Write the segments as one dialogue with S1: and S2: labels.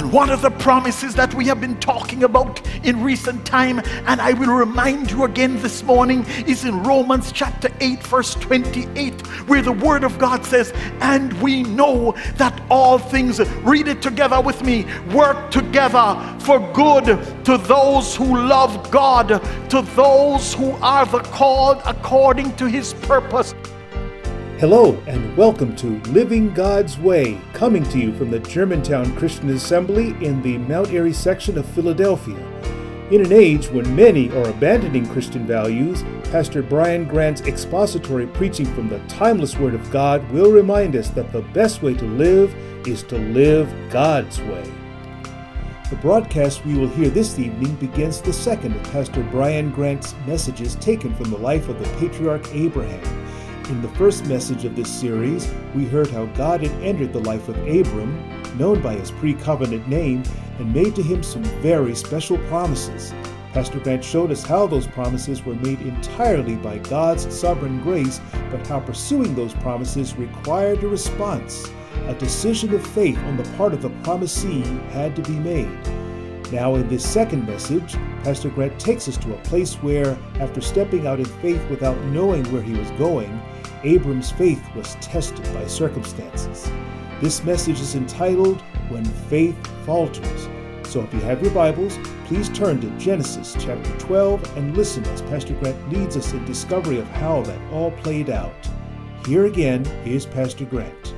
S1: And one of the promises that we have been talking about in recent time, and I will remind you again this morning, is in Romans chapter 8 verse 28, where the word of God says, and we know that all things, read it together with me, work together for good to those who love God, to those who are the called according to his purpose.
S2: Hello and welcome to Living God's Way, coming to you from the Germantown Christian Assembly in the Mount Airy section of Philadelphia. In an age when many are abandoning Christian values, Pastor Brian Grant's expository preaching from the timeless Word of God will remind us that the best way to live is to live God's way. The broadcast we will hear this evening begins the second of Pastor Brian Grant's messages taken from the life of the patriarch Abraham. In the first message of this series, we heard how God had entered the life of Abram, known by his pre-covenant name, and made to him some very special promises. Pastor Grant showed us how those promises were made entirely by God's sovereign grace, but how pursuing those promises required a response. A decision of faith on the part of the promisee had to be made. Now in this second message, Pastor Grant takes us to a place where, after stepping out in faith without knowing where he was going, Abram's faith was tested by circumstances. This message is entitled, When Faith Falters. So if you have your Bibles, please turn to Genesis chapter 12 and listen as Pastor Grant leads us in discovery of how that all played out. Here again is Pastor Grant.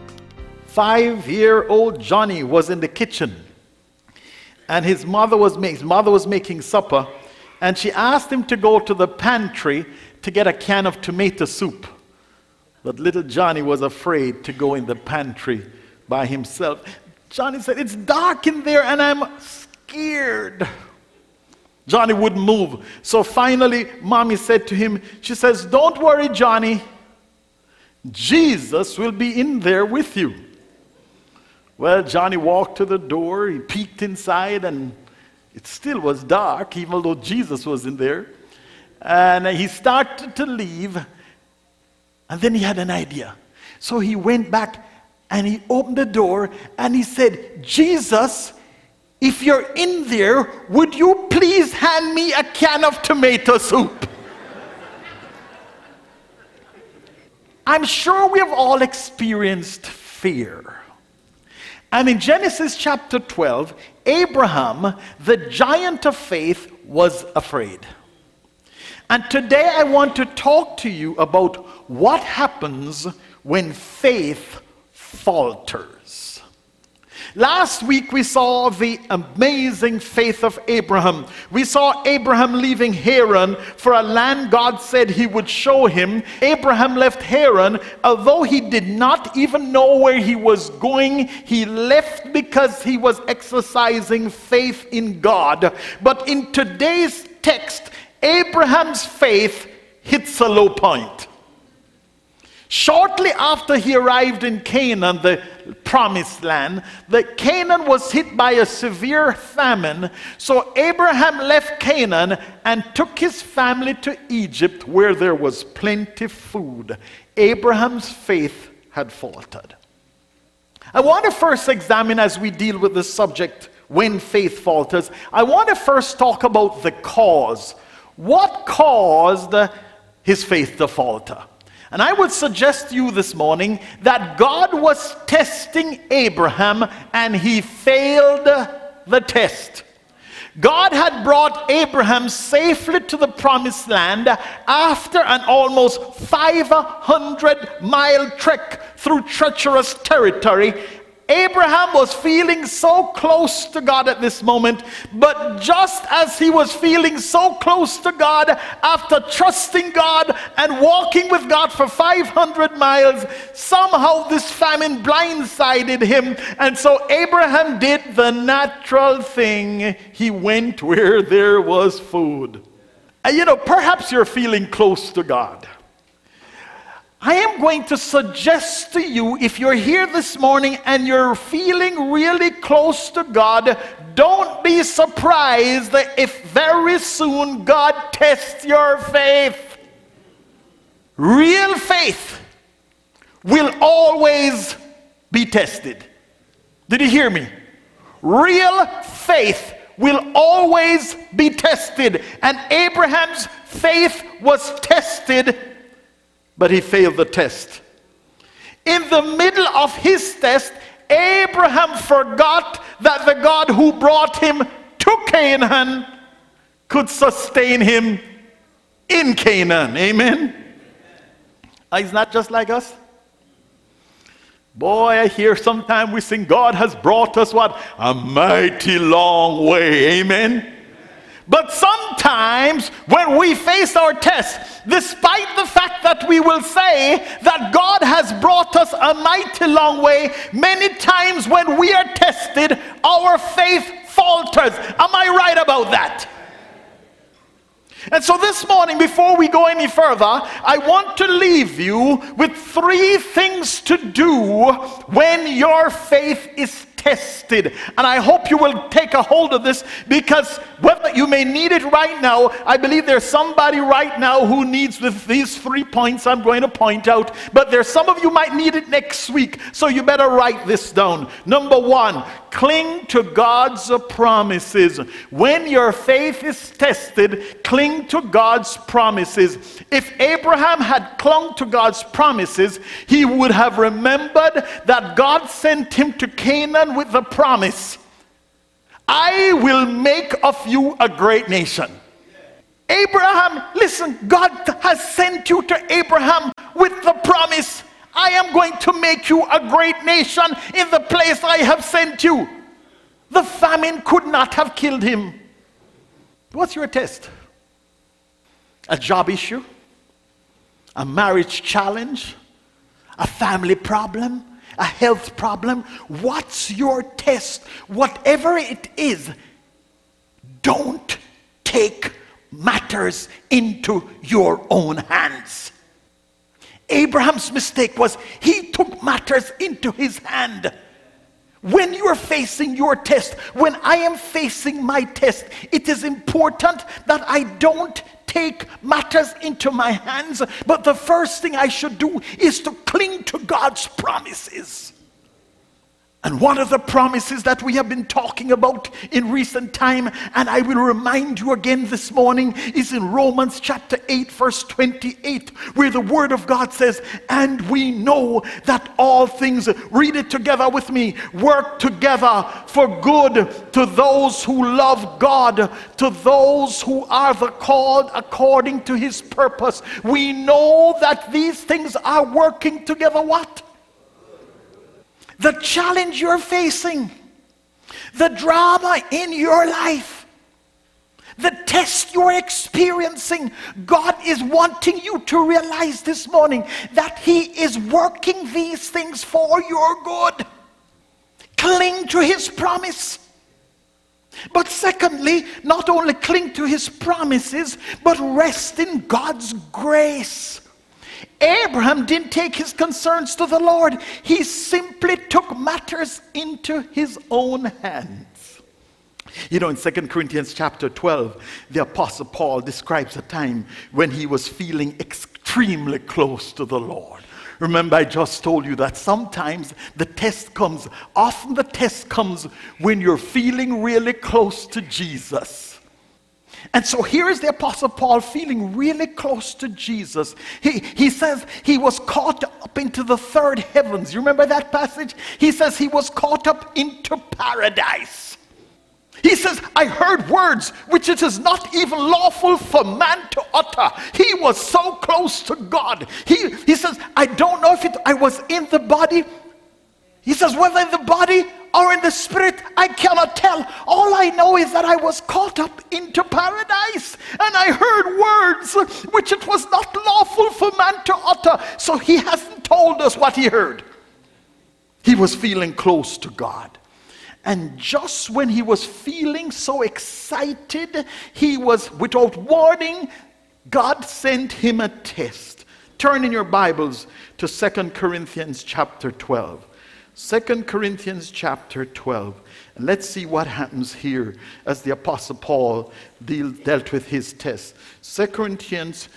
S1: 5-year-old Johnny was in the kitchen, and his mother was making supper, and she asked him to go to the pantry to get a can of tomato soup. But little Johnny was afraid to go in the pantry by himself. Johnny said, "It's dark in there and I'm scared." Johnny wouldn't move. So finally, Mommy said to him, she says, "Don't worry, Johnny. Jesus will be in there with you." Well, Johnny walked to the door, he peeked inside, and it still was dark, even though Jesus was in there. And he started to leave, and then he had an idea. So he went back, and he opened the door, and he said, "Jesus, if you're in there, would you please hand me a can of tomato soup?" I'm sure we have all experienced fear. And in Genesis chapter 12, Abraham, the giant of faith, was afraid. And today I want to talk to you about what happens when faith falters. Last week we saw the amazing faith of Abraham. We saw Abraham leaving Haran for a land God said he would show him. Abraham left Haran, although he did not even know where he was going. He left because he was exercising faith in God. But in today's text, Abraham's faith hits a low point. Shortly after he arrived in Canaan, the promised land, Canaan was hit by a severe famine. So Abraham left Canaan and took his family to Egypt, where there was plenty of food. Abraham's faith had faltered. I want to first examine, as we deal with this subject, when faith falters, I want to first talk about the cause. What caused his faith to falter? And I would suggest to you this morning that God was testing Abraham and he failed the test. God had brought Abraham safely to the promised land after an almost 500-mile trek through treacherous territory. Abraham was feeling so close to God at this moment, but just as he was feeling so close to God after trusting God and walking with God for 500 miles, somehow this famine blindsided him, and so Abraham did the natural thing. He went where there was food. Perhaps you're feeling close to God. I am going to suggest to you, if you're here this morning and you're feeling really close to God, don't be surprised if very soon God tests your faith. Real faith will always be tested. Did you hear me? real faith will always be tested. And Abraham's faith was tested, but he failed the test. In the middle of his test, Abraham forgot that the God who brought him to Canaan could sustain him in Canaan. Amen? He's not just like us. Boy, I hear sometimes we sing, God has brought us what? A mighty long way. Amen? But sometimes when we face our tests, despite the fact that we will say that God has brought us a mighty long way, many times when we are tested, our faith falters. Am I right about that? And so this morning, before we go any further, I want to leave you with 3 things to do when your faith is tested. And I hope you will take a hold of this, because whether you may need it right now, I believe there's somebody right now who needs these 3 points I'm going to point out, but there's some of you might need it next week, so you better write this down. Number 1, cling to God's promises. When your faith is tested, cling to God's promises. If Abraham had clung to God's promises, he would have remembered that God sent him to Canaan with the promise, I will make of you a great nation. Abraham, listen, God has sent you to Abraham with the promise, I am going to make you a great nation in the place I have sent you. The famine could not have killed him. What's your test? A job issue? A marriage challenge? A family problem? A health problem? What's your test? Whatever it is, don't take matters into your own hands. Abraham's mistake was he took matters into his hand. When you are facing your test, when I am facing my test, it is important that I don't take matters into my hands, but the first thing I should do is to cling to God's promises. And one of the promises that we have been talking about in recent time, and I will remind you again this morning, is in Romans chapter 8 verse 28, where the word of God says, and we know that all things, read it together with me, work together for good to those who love God, to those who are the called according to his purpose. We know that these things are working together what? The challenge you're facing, the drama in your life, the test you're experiencing, God is wanting you to realize this morning that he is working these things for your good. Cling to his promise. But secondly, not only cling to his promises, but rest in God's grace. Abraham didn't take his concerns to the Lord. He simply took matters into his own hands. You know, in 2 Corinthians chapter 12, the Apostle Paul describes a time when he was feeling extremely close to the Lord. Remember, I just told you that sometimes the test comes, often the test comes when you're feeling really close to Jesus. And so here is the Apostle Paul feeling really close to Jesus. He says he was caught up into the third heavens. You remember that passage? He says he was caught up into paradise. He says, I heard words which it is not even lawful for man to utter. He was so close to God. He says, I don't know if I was in the body. He says, whether in the body or in the spirit, I cannot tell. All I know is that I was caught up into paradise, and I heard words which it was not lawful for man to utter. So he hasn't told us what he heard. He was feeling close to God. And just when he was feeling so excited, he was, without warning, God sent him a test. Turn in your Bibles to 2 Corinthians chapter 12. 2 Corinthians chapter 12. And let's see what happens here as the Apostle Paul dealt with his test. 2 Corinthians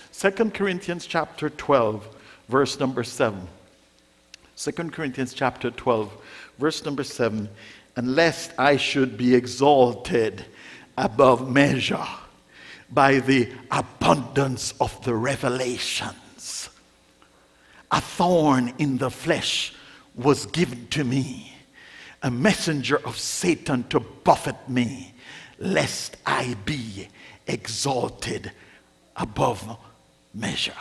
S1: chapter 12, verse number 7. 2 Corinthians chapter 12, verse number 7. and lest I should be exalted above measure by the abundance of the revelations. A thorn in the flesh was given to me, a messenger of Satan to buffet me, lest I be exalted above measure.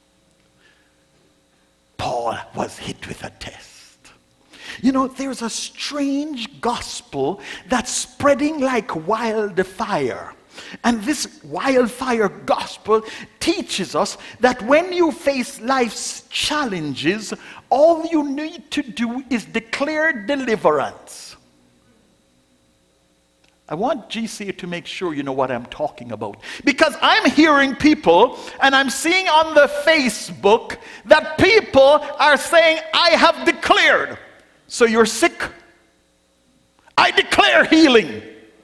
S1: Paul was hit with a test. You know, there's a strange gospel that's spreading like wildfire. And this wildfire gospel teaches us that when you face life's challenges, all you need to do is declare deliverance. I want GC to make sure you know what I'm talking about. Because I'm hearing people, and I'm seeing on the Facebook, that people are saying, I have declared. So you're sick? I declare healing.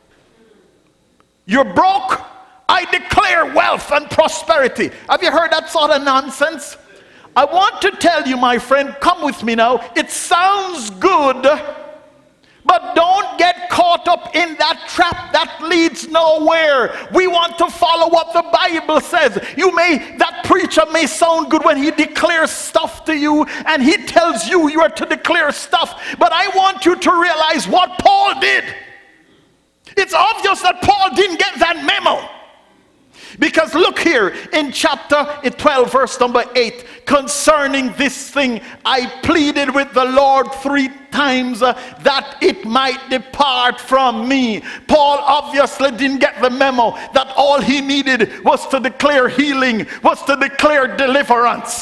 S1: You're broke? I declare wealth and prosperity. Have you heard that sort of nonsense? I want to tell you, my friend, come with me now. It sounds good, but don't get caught up in that trap that leads nowhere. We want to follow what the Bible says. That preacher may sound good when he declares stuff to you and he tells you you are to declare stuff, but I want you to realize what Paul did. It's obvious that Paul didn't get that memo. Because look here in chapter 12, verse number 8, concerning this thing, I pleaded with the Lord 3 times that it might depart from me. Paul obviously didn't get the memo that all he needed was to declare healing, was to declare deliverance.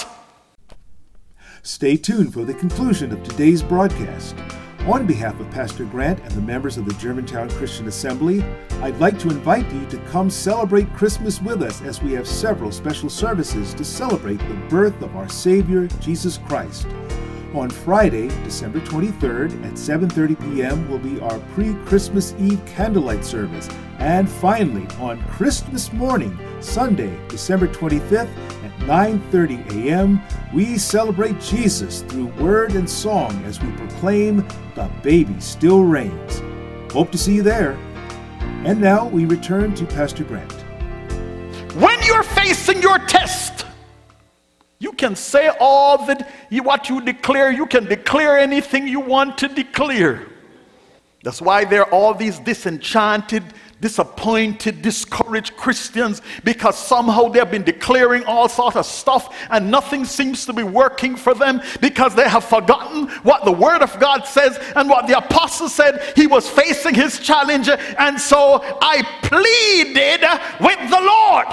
S2: Stay tuned for the conclusion of today's broadcast. On behalf of Pastor Grant and the members of the Germantown Christian Assembly, I'd like to invite you to come celebrate Christmas with us as we have several special services to celebrate the birth of our Savior, Jesus Christ. On Friday, December 23rd at 7:30 p.m. will be our pre-Christmas Eve candlelight service. And finally, on Christmas morning, Sunday, December 25th at 9:30 a.m., we celebrate Jesus through word and song as we proclaim, "The baby still reigns." Hope to see you there. And now we return to Pastor Grant.
S1: When you're facing your test, you can say all that what you declare. You can declare anything you want to declare. That's why there are all these disenchanted, disappointed, discouraged Christians, because somehow they've been declaring all sorts of stuff and nothing seems to be working for them, because they have forgotten what the Word of God says and what the apostle said. He was facing his challenge, and so I pleaded with the Lord.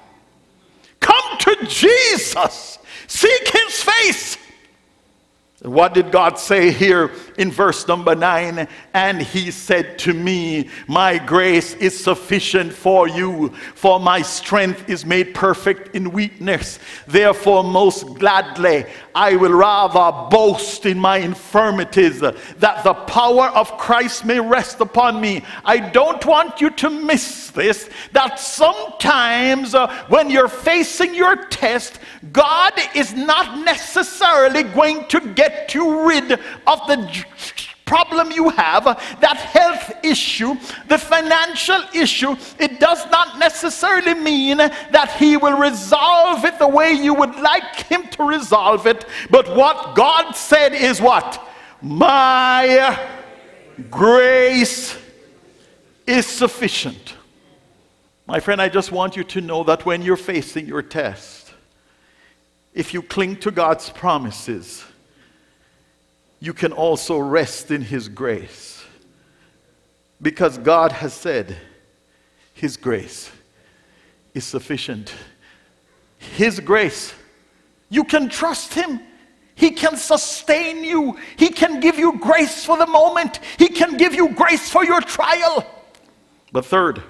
S1: Come to Jesus. Seek his face. What did God say here in verse number 9? And he said to me, my grace is sufficient for you, for my strength is made perfect in weakness. Therefore, most gladly, I will rather boast in my infirmities, that the power of Christ may rest upon me. I don't want you to miss this, that sometimes when you're facing your test, God is not necessarily going to get you rid of the problem you have, that health issue, the financial issue. It does not necessarily mean that he will resolve it the way you would like him to resolve it. But what God said is what? My grace is sufficient. My friend, I just want you to know that when you're facing your test, if you cling to God's promises, you can also rest in his grace. Because God has said his grace is sufficient. His grace, you can trust him. He can sustain you. He can give you grace for the moment. He can give you grace for your trial. But third,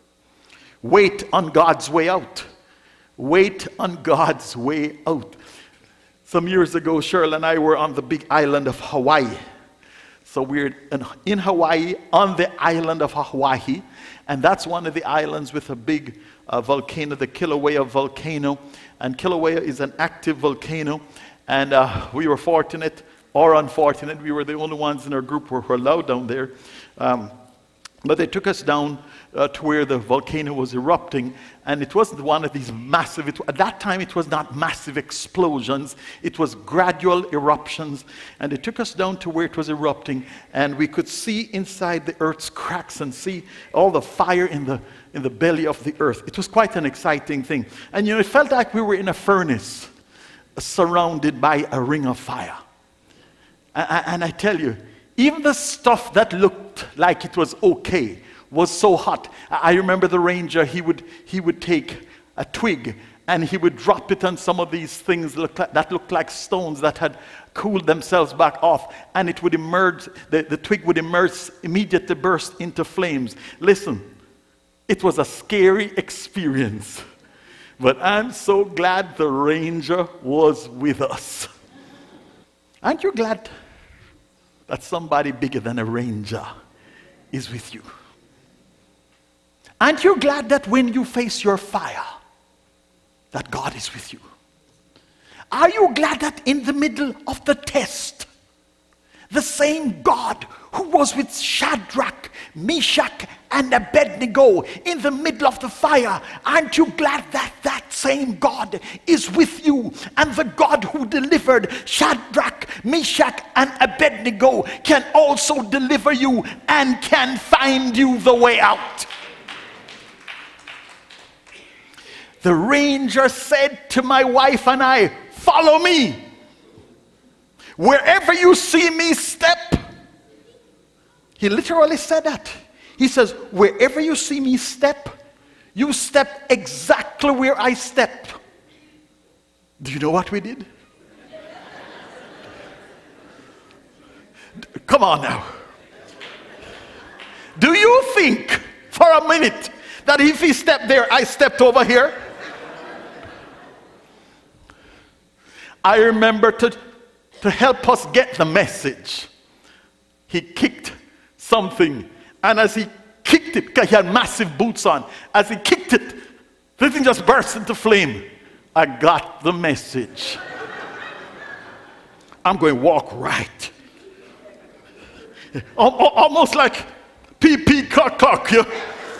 S1: wait on God's way out. Wait on God's way out. Some years ago, Cheryl and I were on the big island of Hawaii. So we're in Hawaii, on the island of Hawaii, and that's one of the islands with a big volcano, the Kilauea volcano. And Kilauea is an active volcano, and we were fortunate or unfortunate. We were the only ones in our group who were allowed down there. But they took us down to where the volcano was erupting, and it wasn't one of these massive, at that time it was not massive explosions, it was gradual eruptions, and they took us down to where it was erupting, and we could see inside the earth's cracks and see all the fire in the belly of the earth. It was quite an exciting thing. And it felt like we were in a furnace surrounded by a ring of fire. And I tell you, even the stuff that looked like it was okay was so hot. I remember the ranger, he would take a twig and he would drop it on some of these things that looked like stones that had cooled themselves back off, and it would emerge, the twig would emerge, immediately burst into flames. Listen, it was a scary experience, but I'm so glad the ranger was with us. Aren't you glad that somebody bigger than a ranger is with you? Aren't you glad that when you face your fire, that God is with you? Are you glad that in the middle of the test, the same God who was with Shadrach, Meshach, and Abednego in the middle of the fire, aren't you glad that that same God is with you? And the God who delivered Shadrach, Meshach, and Abednego can also deliver you and can find you the way out. The ranger said to my wife and I, "Follow me. Wherever you see me step." He literally said that. He says, "Wherever you see me step, you step exactly where I step." Do you know what we did? Come on now. Do you think for a minute that if he stepped there, I stepped over here? I remember to help us get the message, he kicked something, and as he kicked it, because he had massive boots on, as he kicked it, the thing just burst into flame. I got the message. I'm going to walk right. Almost like pee cock. Yeah.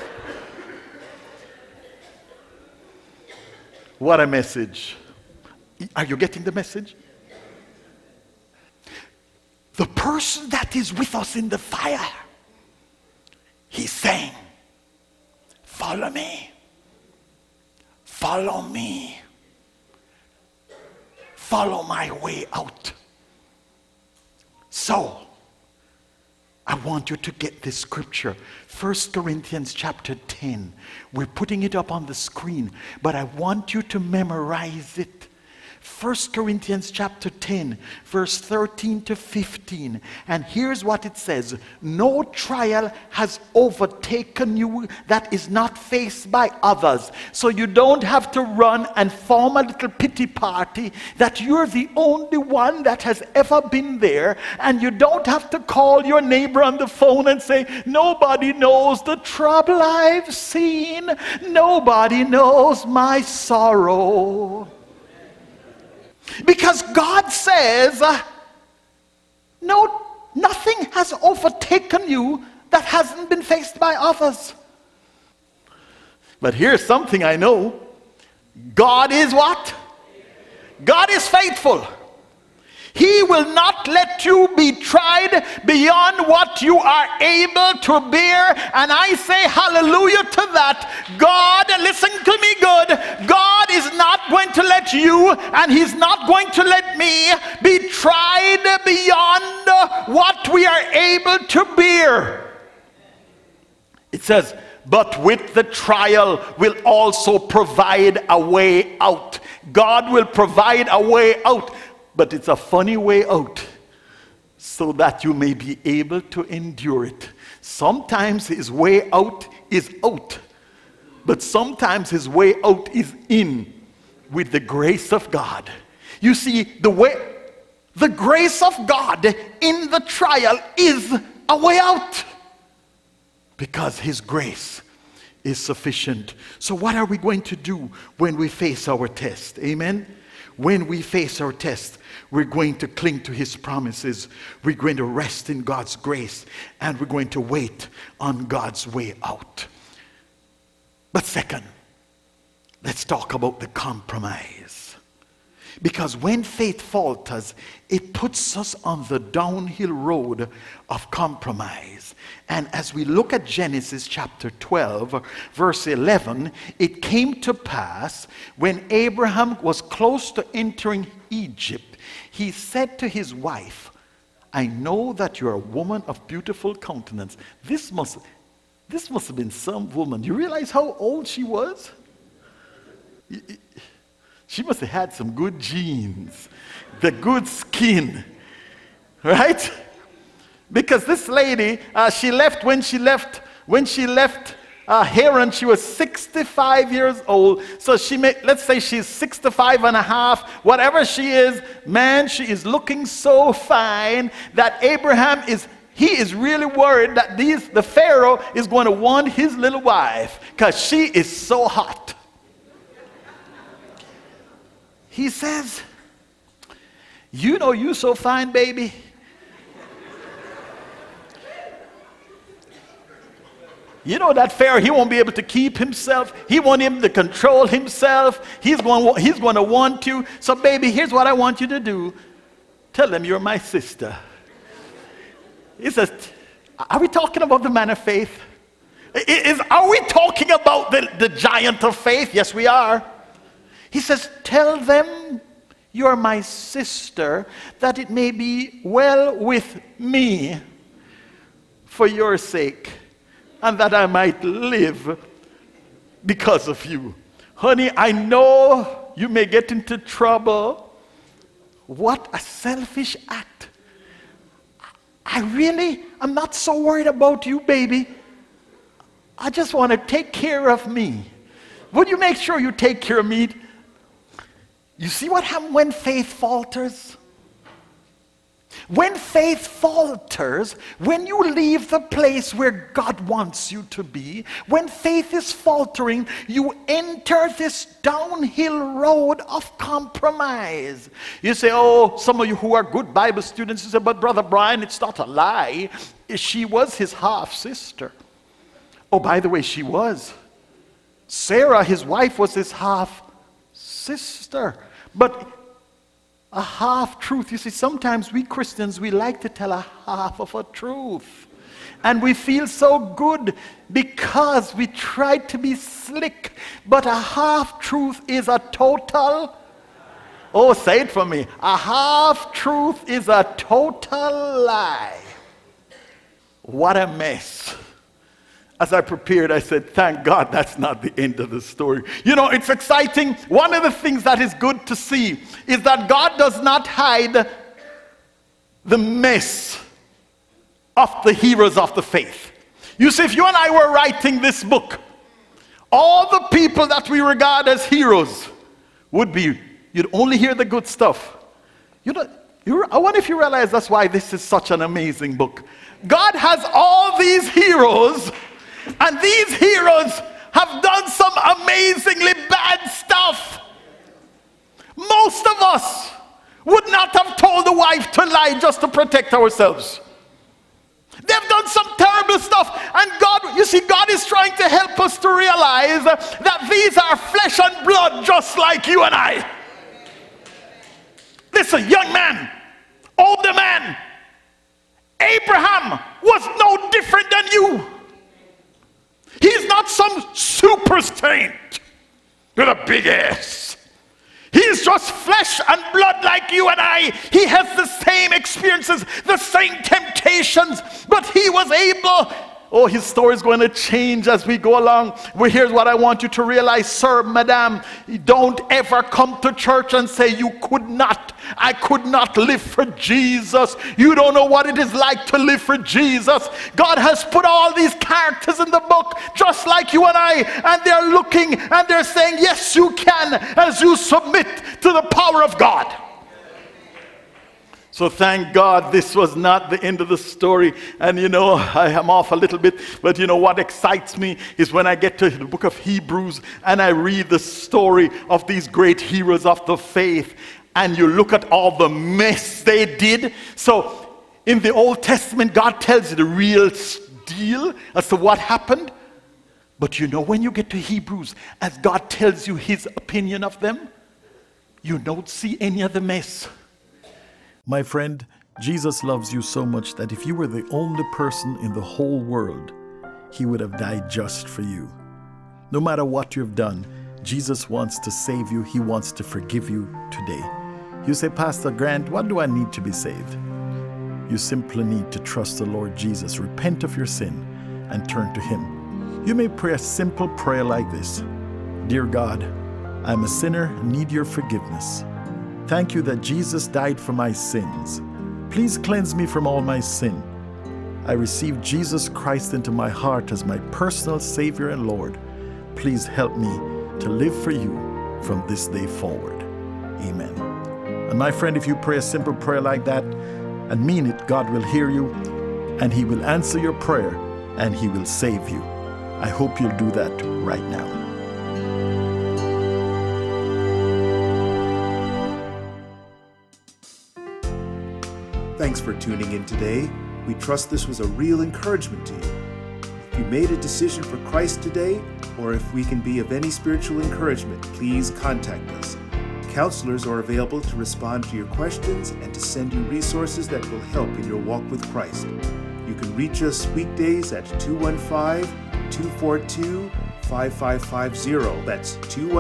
S1: What a message. Are you getting the message? The person that is with us in the fire, he's saying, "Follow me. Follow me. Follow my way out." So, I want you to get this scripture. 1 Corinthians chapter 10. We're putting it up on the screen, but I want you to memorize it. 1 Corinthians chapter 10, verse 13 to 15. And here's what it says. "No trial has overtaken you that is not faced by others." So you don't have to run and form a little pity party that you're the only one that has ever been there. And you don't have to call your neighbor on the phone and say, "Nobody knows the trouble I've seen. Nobody knows my sorrow." Because God says, no, nothing has overtaken you that hasn't been faced by others. But here's something I know. God is what? God is faithful. He will not let you be tried beyond what you are able to bear. And I say hallelujah to that. God, listen to me good. God is not going to let you, and he's not going to let me be tried beyond what we are able to bear. It says, "But with the trial will also provide a way out." God will provide a way out. But it's a funny way out, so that you may be able to endure it. Sometimes his way out is out, but sometimes his way out is in with the grace of God. You see, the grace of God in the trial is a way out, because his grace is sufficient. So what are we going to do when we face our test? Amen? when we face our test, we're going to cling to his promises. We're going to rest in God's grace. And we're going to wait on God's way out. But second, let's talk about the compromise. Because when faith falters, it puts us on the downhill road of compromise. And as we look at Genesis chapter 12, verse 11, it came to pass when Abraham was close to entering Egypt, he said to his wife, I know that you're a woman of beautiful countenance. This must have been some woman. You realize how old she was? She must have had some good genes, the good skin, right? Because this lady, she left Haran, she was 65 years old. So let's say she's 65 and a half, whatever she is, man, she is looking so fine that Abraham is really worried that the Pharaoh is going to want his little wife because she is so hot. He says, you know you so fine, baby. You know that Pharaoh, he won't be able to keep himself. He won't be able to control himself. He's going to want you. So baby, here's what I want you to do. Tell them you're my sister. He says, are we talking about the man of faith? Are we talking about the giant of faith? Yes, we are. He says, tell them you're my sister, that it may be well with me for your sake, and that I might live because of you. Honey, I know you may get into trouble. What a selfish act. I'm not so worried about you, baby. I just want to take care of me. Would you make sure you take care of me? You see what happens when faith falters? When faith falters, when you leave the place where God wants you to be, when faith is faltering, you enter this downhill road of compromise. You say, oh, some of you who are good Bible students, you say, but Brother Brian, it's not a lie. She was his half-sister. Oh, by the way, she was. Sarah, his wife, was his half-sister. But a half-truth. You see, sometimes we Christians, we like to tell a half of a truth. And we feel so good because we try to be slick. But a half-truth is a total... Oh, say it for me. A half-truth is a total lie. What a mess. As I prepared, I said, thank God that's not the end of the story. You know, it's exciting. One of the things that is good to see is that God does not hide the mess of the heroes of the faith. You see, if you and I were writing this book, all the people that we regard as heroes would be, you'd only hear the good stuff. I wonder if you realize that's why this is such an amazing book. God has all these heroes, and these heroes have done some amazingly bad stuff. Most of us would not have told the wife to lie just to protect ourselves. They've done some terrible stuff. And God, you see, God is trying to help us to realize that these are flesh and blood just like you and I. Listen, young man, older man, Abraham was no different than you. He's not some super saint with a big ass. He's just flesh and blood like you and I. He has the same experiences, the same temptations, but he was able. Oh, his story is going to change as we go along. Well, here's what I want you to realize, sir, madam. Don't ever come to church and say I could not live for Jesus. You don't know what it is like to live for Jesus. God has put all these characters in the book just like you and I, and they're looking and they're saying, yes, you can, as you submit to the power of God. So thank God this was not the end of the story. And I am off a little bit, but what excites me is when I get to the book of Hebrews and I read the story of these great heroes of the faith, and you look at all the mess they did. So in the Old Testament, God tells you the real deal as to what happened. But when you get to Hebrews, as God tells you his opinion of them, you don't see any of the mess. My friend, Jesus loves you so much that if you were the only person in the whole world, he would have died just for you. No matter what you've done, Jesus wants to save you. He wants to forgive you today. You say, Pastor Grant, what do I need to be saved? You simply need to trust the Lord Jesus, repent of your sin, and turn to him. You may pray a simple prayer like this. Dear God, I'm a sinner, need your forgiveness. Thank you that Jesus died for my sins. Please cleanse me from all my sin. I receive Jesus Christ into my heart as my personal Savior and Lord. Please help me to live for you from this day forward. Amen. And my friend, if you pray a simple prayer like that and mean it, God will hear you and he will answer your prayer and he will save you. I hope you'll do that right now.
S2: Thanks for tuning in today. We trust this was a real encouragement to you. If you made a decision for Christ today, or if we can be of any spiritual encouragement, please contact us. Counselors are available to respond to your questions and to send you resources that will help in your walk with Christ. You can reach us weekdays at 215-242-5550. That's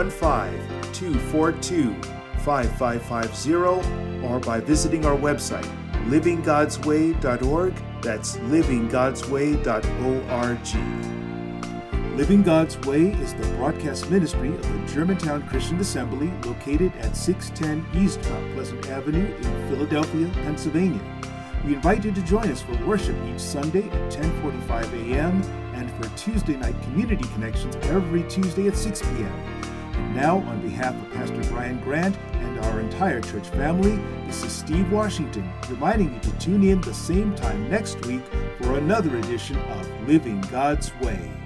S2: 215-242-5550, or by visiting our website, livinggodsway.org. That's livinggodsway.org. Living God's Way is the broadcast ministry of the Germantown Christian Assembly, located at 610 East Mount Pleasant Avenue in Philadelphia, Pennsylvania. We invite you to join us for worship each Sunday at 10:45 a.m. and for Tuesday night community connections every Tuesday at 6 p.m. And now, on behalf of Pastor Brian Grant and our entire church family, this is Steve Washington, reminding you to tune in the same time next week for another edition of Living God's Way.